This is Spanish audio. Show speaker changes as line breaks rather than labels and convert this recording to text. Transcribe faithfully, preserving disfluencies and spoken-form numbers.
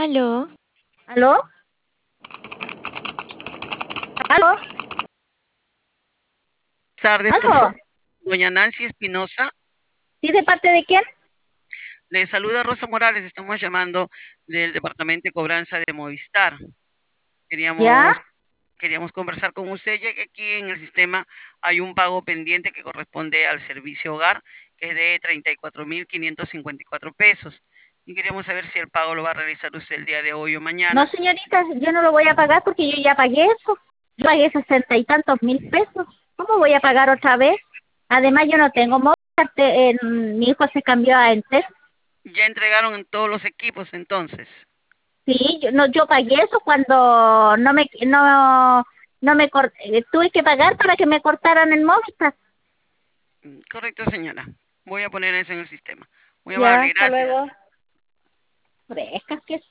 Aló,
¿Aló? ¿Aló?
Tardes, por
¿Aló?
favor. Doña Nancy Espinosa,
¿Sí de parte de quién?
le saluda Rosa Morales, estamos llamando del Departamento de Cobranza de Movistar.
¿Ya?
Queríamos, queríamos conversar con usted, ya que aquí en el sistema hay un pago pendiente que corresponde al servicio hogar, que es de treinta y cuatro mil quinientos cincuenta y cuatro pesos. Y queríamos saber si el pago lo va a realizar usted el día de hoy o
No,
mañana.
señorita, yo no lo voy a pagar porque yo ya pagué eso. Yo pagué sesenta y tantos mil pesos. ¿Cómo voy a pagar otra vez? Además, yo no tengo móvil. Te- eh, mi hijo se cambió a Entel.
Ya entregaron en todos los equipos entonces.
Sí, yo, no, yo pagué eso cuando no me, no, no me cor- eh, tuve que pagar para que me cortaran el móvil.
Mm, Correcto, señora. Voy a poner eso en el sistema. Muy
Ya,
amable,
hasta
gracias.
luego. Frescas que